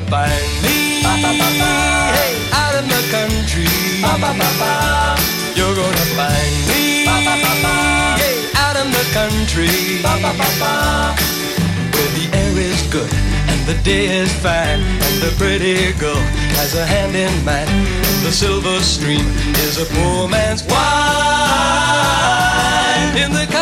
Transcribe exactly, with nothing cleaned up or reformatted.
find me hey, out in the country. You're gonna find me hey, out in the country, where the air is good and the day is fine, and the pretty girl has a hand in mine, and the silver stream is a poor man's wine. In the